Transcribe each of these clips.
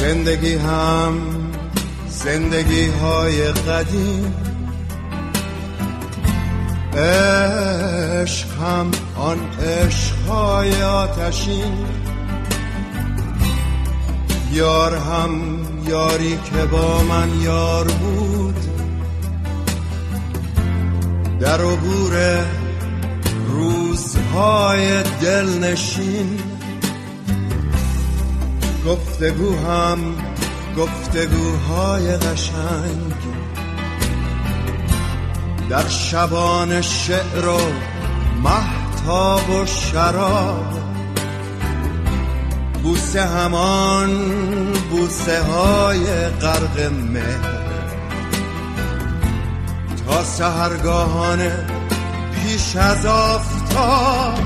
زندگی هم زندگی های قدیم، عشق هم آن عشق های آتشین، یار هم یاری که با من یار بود، در عبور روزهای دلنشین. گفتگو هم گفتگوهای قشنگ، در شبان شعر و مهتاب و شراب، بوسه همان بوسه های غرق مهر، تا سحرگاهانه پیش از آفتاب.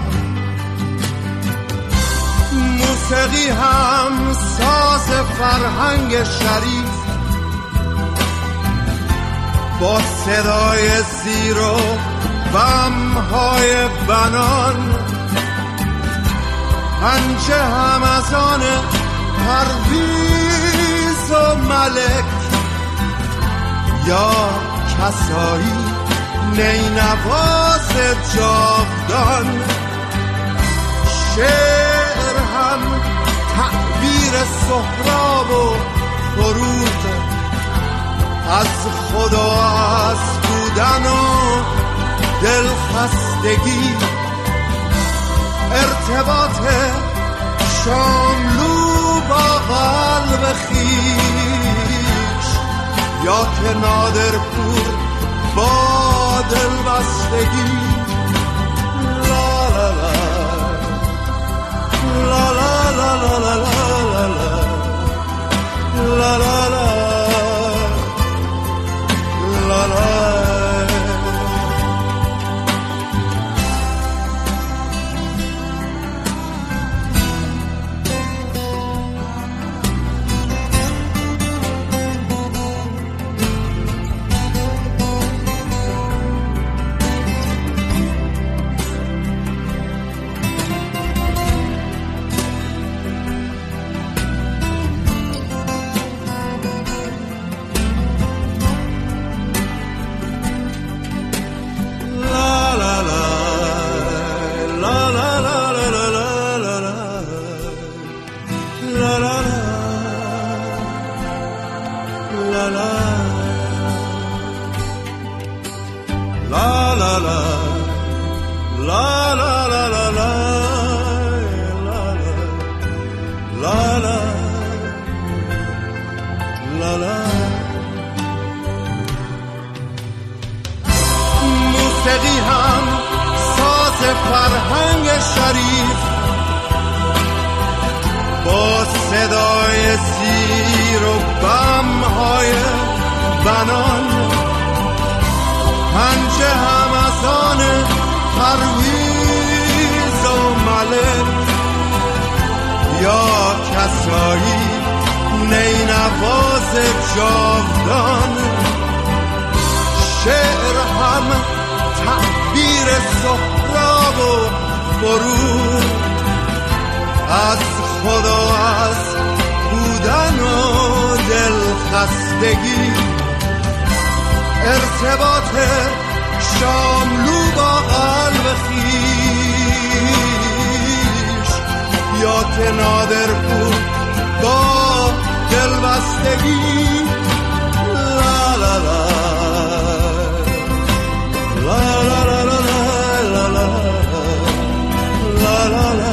موسیقی هم ساز فرهنگ شریف، با صدای زیر و بمهای بنان، پنجه هم از آن پرویز و ملک، یا کسایی نینواز جاودان. شعر هم تعبیر سهراب و فروغ، از خدا از بودن و دلخستگی، ارتباط شاملو با قلب خیش، یا که نادرپور با دلبستگی. لا لا لا لا لا لا لا لا لا لا لا لا لا. موسیقی هم ساز فرهنگ شریف، با صدای زیر و بمهای بنان، پنجه هم از آن پرویز و ملک، یا کسایی نینواز جاودان. شعر هم تعبیر سهراب و فروغ، از خدا از بودن و دلخستگی، ارتباط شاملو با قلب خیش، یا که نادرپور با دلبستگی. لا لا لا لا لا لا لا لا لا لا لا.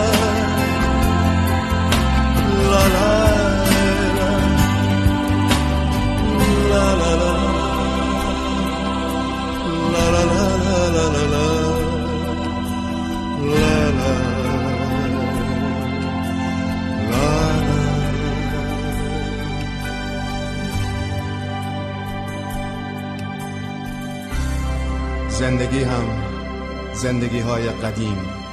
زندگی هم زندگی های قدیم،